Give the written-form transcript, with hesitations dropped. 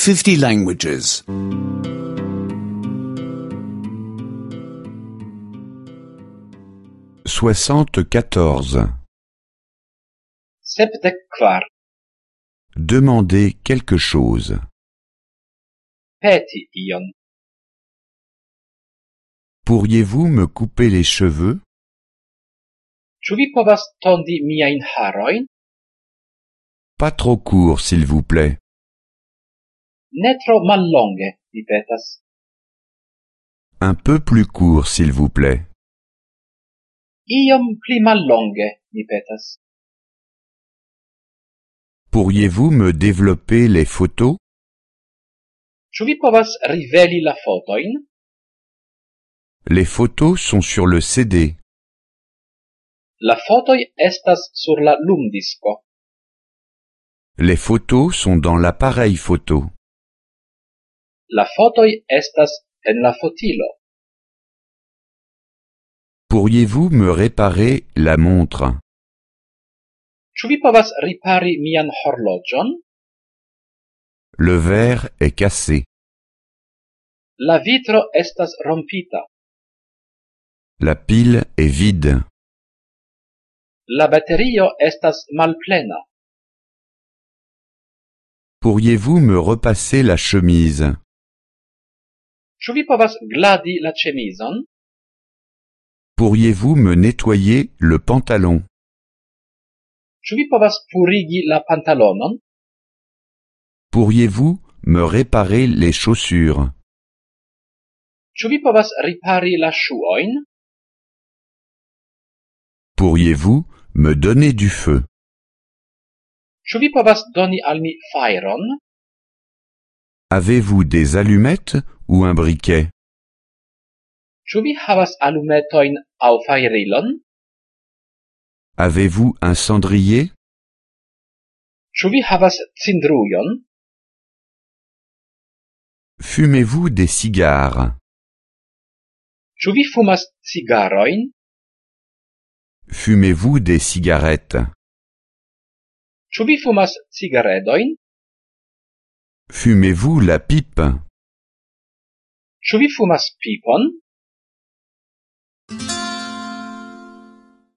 50 languages. 74. Sepdek-kvar. Demandez quelque chose. Peti ion. Pourriez-vous me couper les cheveux? Ĉu vi povas tondi miajn harojn? Pas trop court, s'il vous plaît. Ne tro mallonge, mi petas. Un peu plus court, s'il vous plaît. Iom pli mallonge, mi petas. Pourriez-vous me développer les photos? Ĉu vi povas riveli la fotojn? Les photos sont sur le CD. La fotoj estas sur la lumdisko. Les photos sont dans l'appareil photo. La fotoj estas en la fotilo. Pourriez-vous me réparer la montre? Ĉu vi povas ripari mian horloĝon? Le verre est cassé. La vitro estas rompita. La pile est vide. La baterio estas malplena. Pourriez-vous me repasser la chemise? Ĉu vi povas gladi la ĉemizon? Pourriez-vous me nettoyer le pantalon? Ĉu vi povas purigi la pantalonon? Pourriez-vous me réparer les chaussures? Ĉu vi povas ripari la ŝuojn? Pourriez-vous me donner du feu? Ĉu vi povas doni al mi fajron? Avez-vous des allumettes ou un briquet? Ĉu vi havas alumetojn aŭ fajrilon? Avez-vous un cendrier? Ĉu vi havas cindrujon? Fumez-vous des cigares? Ĉu vi fumas cigarojn? Fumez-vous des cigarettes? Ĉu vi fumas cigaredojn? Fumez-vous la pipe? Ĉu vi fumas pipon?